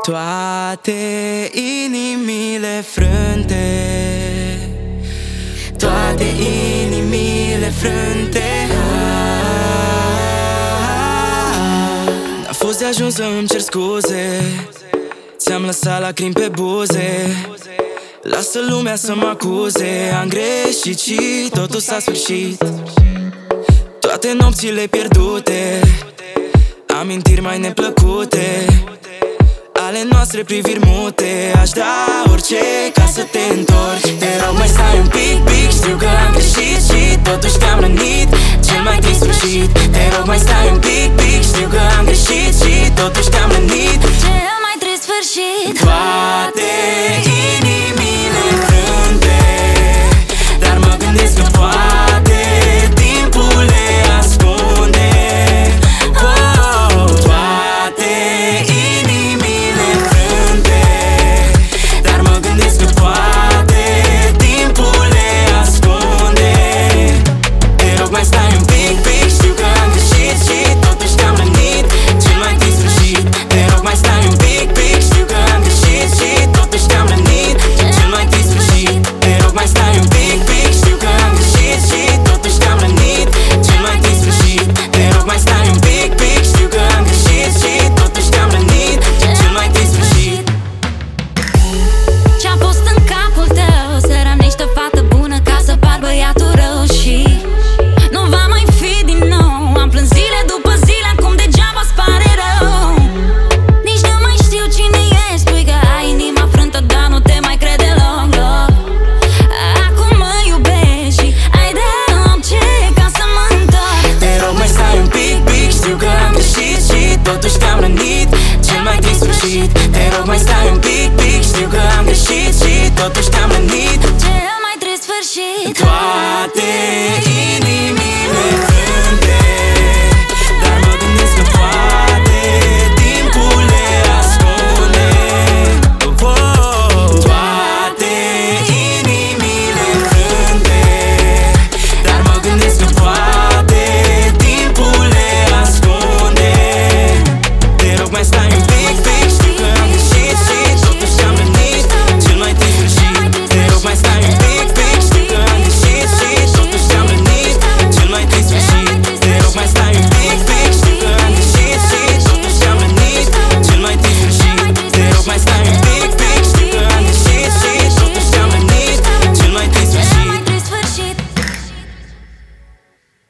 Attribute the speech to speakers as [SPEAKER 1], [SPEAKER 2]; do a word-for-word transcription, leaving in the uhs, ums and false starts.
[SPEAKER 1] Toate inimile frânte, toate inimile frânte. N-a fost de ajuns să îmi cer scuze, ți-am lăsat lacrimi pe buze. Lasă lumea să mă acuze, am greșit și totul s-a sfârșit. Toate nopțile pierdute, amintiri mai neplăcute, ale noastre priviri mute. Aș da orice ca să te întorci. Te rog mai stai un pic, pic, știu că am greșit și totuși te-am rănit cel mai trist sfârșit. Te rog mai stai un pic, pic, știu că am greșit și totuși te-am rănit